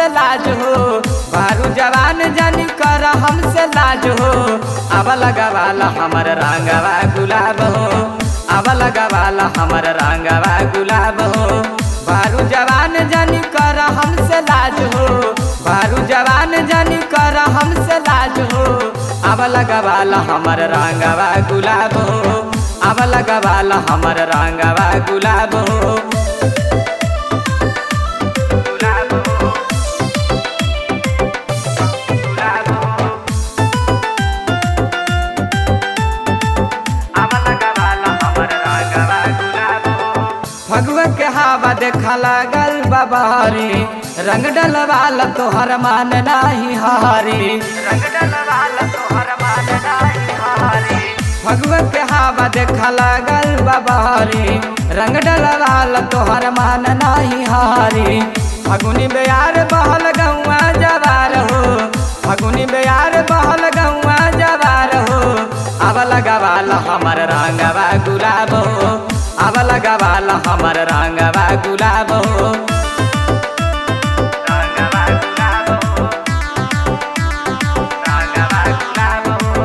लाज हो। बारू जवान जानी कर हमसे लाज हो। अब लगवाला हमर रंगवा गुलाब हो। अब लगवाला हमर रंगवा गुलाब हो। बारू जवान जानी कर हमसे लाज हो। बारू जवान जानी कर हमसे लाज हो। अब लगवाला हमर रंगवा गुलाब हो। अब लगवाला हमर रंगवा गुलाब हो। गुलाब हो, गुलाब हो। अब लगवाला हमर रंगवा गुलाब हो। फगुआ के हवा देखा लागल बबारी। रंग डलवाला तोहर मान नाही हारी। रंग डलवाला तोहर मान नाही हारी। फगुआ के हवा देखा लागल बबारी। रंग डलवाला तोहर मान नाही हारी। फगुनी बेयार बहल गौआ जवार हो। फगुनी बेयार बहल गौआ जवार हो। अब लगवाला हमर रंगवा गुलाब हो। अब लगवाला हमर रंगवा गुलाब हो। रंगवा गुलाब हो। रंगवा गुलाब हो।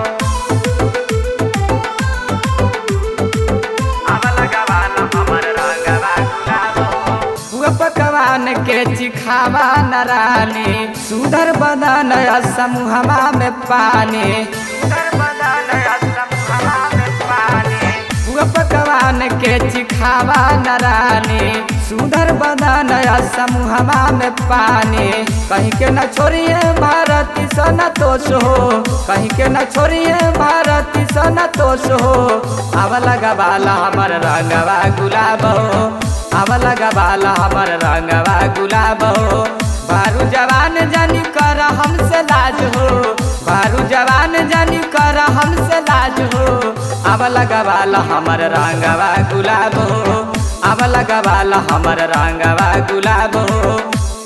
अब लगवाला हमर रंगवा गुलाब हो। हुआ पकवान के चिखावा न रानी। सुधर बदन समूहवा में पानी। सुधर बदन समूहवा में पानी। हुआ पकवान के चिखावा न रानी। सुधर बदन समूहवा में पानी। कहीं के न छोड़िए भारती संतोष हो। कहीं के न छोड़िए भारती संतोष हो। अब लगवाला हमर रंगवा गुलाब हो। अब लगवाला हमर रंगवा गुलाब हो। बारू जवान जानी कर हमसे लाज हो। बारू जवान जानी कर हमसे लाज हो। अब लगवाला हमर रंगवा गुलाब हो। अब लगवाला हमर रंगवा गुलाब हो।